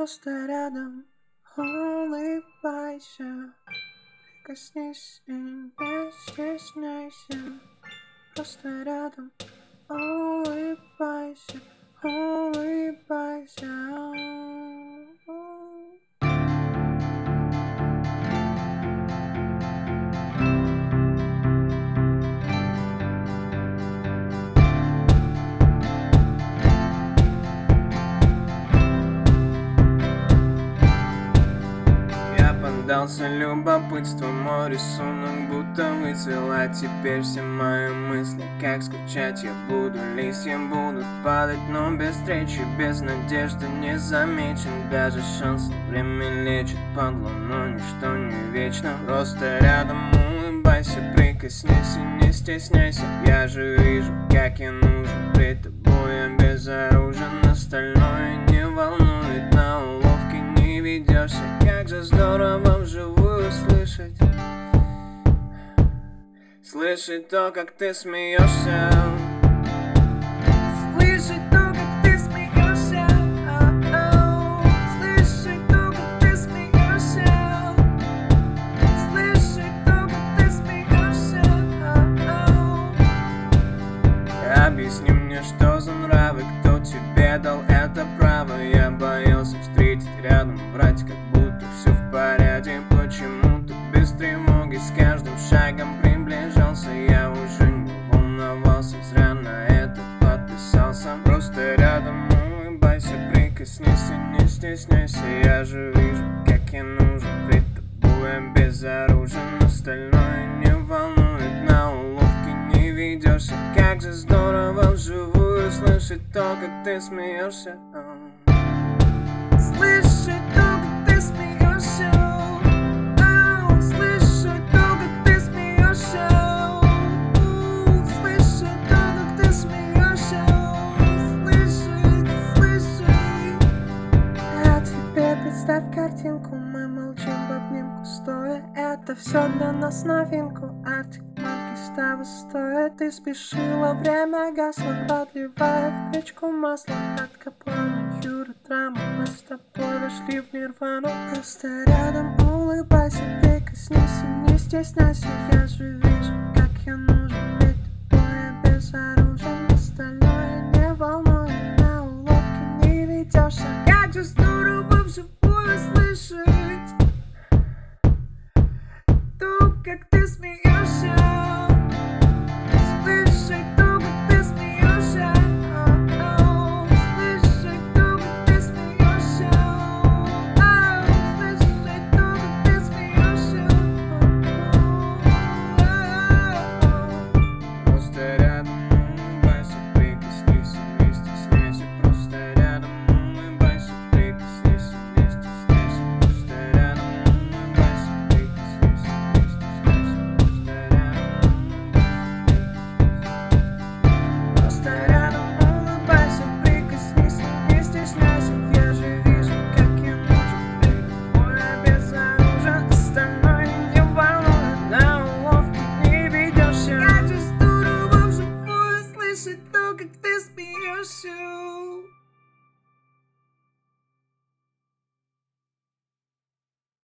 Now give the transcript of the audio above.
просто рядом. Улыбайся, прикоснись и не стесняйся. Просто рядом. Улыбайся, улыбайся. Я поддался любопытству, мой рисунок будто выцвел. А теперь все мои мысли, как скучать я буду. Листья будут падать, но без встречи, без надежды не замечен. Даже шанс время лечит падлу, но ничто не вечно. Просто рядом улыбайся, прикоснись и не стесняйся. Я же вижу, как я нужен, при тобой я безоружен. Остальное не волнует, на уловки не ведешься. Как же здорово вживую слышать то, как ты смеешься. Слышать то, как ты смеешься. Слышать то, как ты смеешься. Слышать то, как ты смеешься. Объясни мне, что за нравы, кто тебе дал это право. Я боялся встретить рядом, врать, как будто все в порядке. Почему-то без тревоги с каждым шагом приближался. Я уже не волновался, зря на это подписался. Просто рядом улыбайся, прикоснись и не стесняйся. Я же вижу, как я нужен, при тобой я безоружен. Остальное не волнует, на уловки не ведешься. Как же здорово вживую слышать то, как ты смеешься. Слышать то, как ты смеешься. Слышать то, как ты смеешься. Слышать то, как ты смеешься. Слышать. А теперь представь картинку, мы молчим в обнимку стоя. Это все для нас новинку. Артик с того стоит. Ты спешила, время гасло, подливая в печку масло. От Каплана, Юра, драма. Мы с тобой вошли в нирвану. Просто рядом улыбайся, прикоснись и не стесняйся. Я же вижу,